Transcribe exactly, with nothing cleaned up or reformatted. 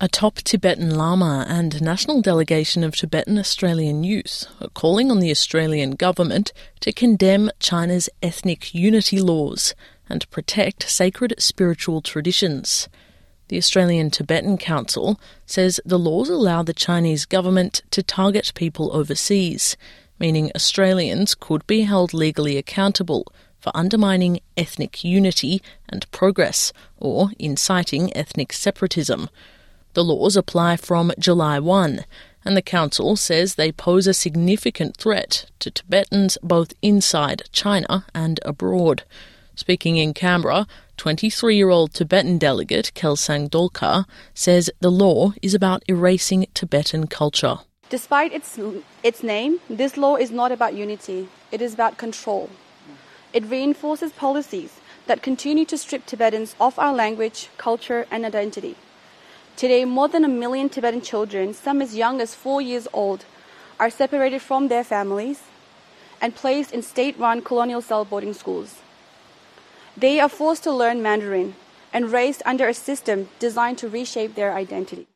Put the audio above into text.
A top Tibetan Lama and national delegation of Tibetan Australian youth are calling on the Australian government to condemn China's ethnic unity laws and protect sacred spiritual traditions. The Australian Tibetan Council says the laws allow the Chinese government to target people overseas, meaning Australians could be held legally accountable for undermining ethnic unity and progress or inciting ethnic separatism. The laws apply from July first, and the Council says they pose a significant threat to Tibetans both inside China and abroad. Speaking in Canberra, twenty-three-year-old Tibetan delegate Kelsang Dolkar says the law is about erasing Tibetan culture. Despite its, its name, this law is not about unity. It is about control. It reinforces policies that continue to strip Tibetans of our language, culture and identity. Today, more than a million Tibetan children, some as young as four years old, are separated from their families and placed in state-run colonial-style boarding schools. They are forced to learn Mandarin and raised under a system designed to reshape their identity.